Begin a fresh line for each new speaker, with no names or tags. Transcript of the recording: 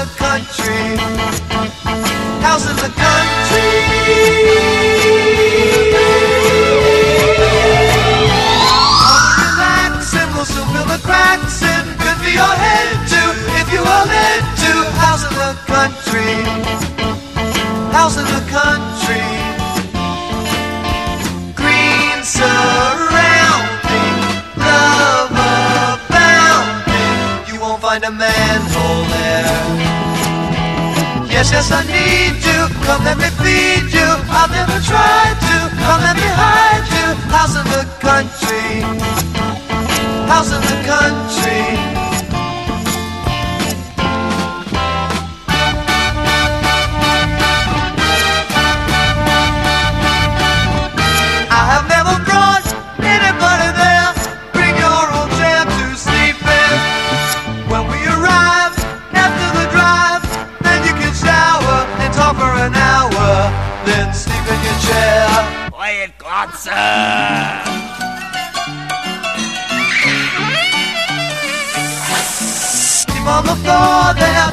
the country. House in the country. Relax and we'll soon fill the cracks in. Good for your head too, if you are led to. House in the country. House in the country. Green surrounding, love abounding. You won't find a manhole there. Yes, yes, I need you. Come let me feed you. I've never tried to. Come let me hide you. House in the country. House in the country. I have never brought anybody there. Bring your old chair to sleep in. When we arrive after the drive, then you can shower and talk for an hour. Then sleep in your chair.
Quiet, Glotzer!
Sleep on the floor there.